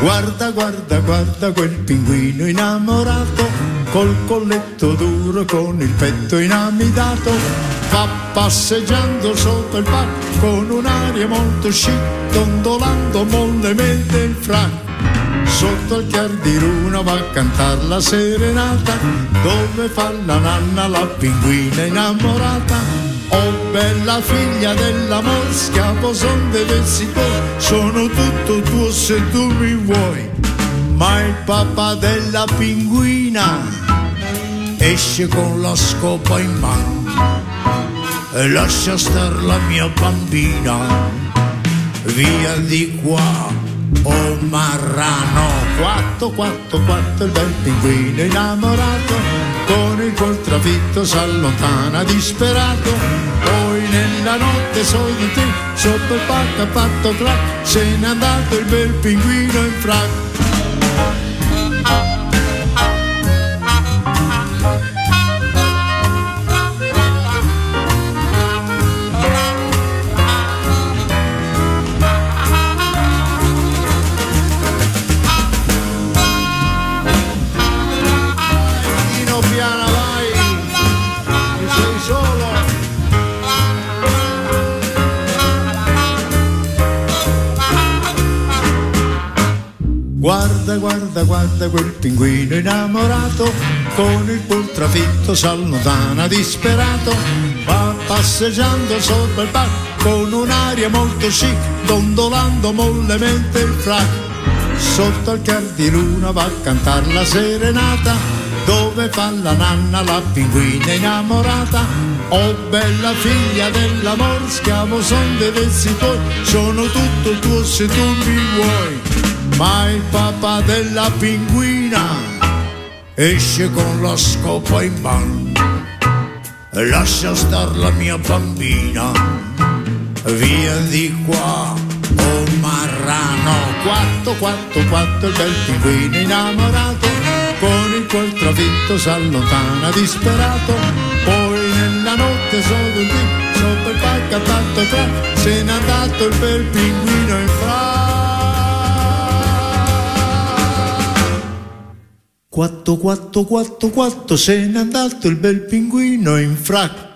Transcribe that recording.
Guarda, guarda, guarda quel pinguino innamorato, col colletto duro, con il petto inamidato, va passeggiando sotto il parco con un'aria molto chic, dondolando mollemente il frac. Sotto il chiar di luna va a cantar la serenata, dove fa la nanna la pinguina innamorata. Oh bella figlia dell'amor, schiavo son devessi tuoi, sono tutto tuo se tu mi vuoi. Ma il papà della pinguina esce con la scopa in mano e lascia star la mia bambina. Via di qua, oh marrano. Quatto, quatto, quatto, il bel pinguino innamorato, con il col trafitto s'allontana disperato. Poi nella notte sotto il pacco ha fatto clac, se n'è andato il bel pinguino in frac. Guarda, guarda, guarda quel pinguino innamorato, con il col trafitto s'allontana disperato, va passeggiando sopra il parco con un'aria molto chic, dondolando mollemente il frac. Sotto al chiar di luna va a cantar la serenata, dove fa la nanna la pinguina innamorata. Oh bella figlia dell'amor, schiavo son dei vezzi tuoi, sono tutto tuo se tu mi vuoi. Ma il papà della pinguina esce con la scopa in mano e lascia star la mia bambina. Via di qua, oh marrano. Quatto, quatto, quatto, il bel pinguino innamorato, con il qual trafitto s'allontana disperato. Poi nella notte sotto il palco ha fatto crack, se n'è andato il bel pinguino in frac. Quatto, quatto, quatto, quatto, se n'è andato il bel pinguino in frac.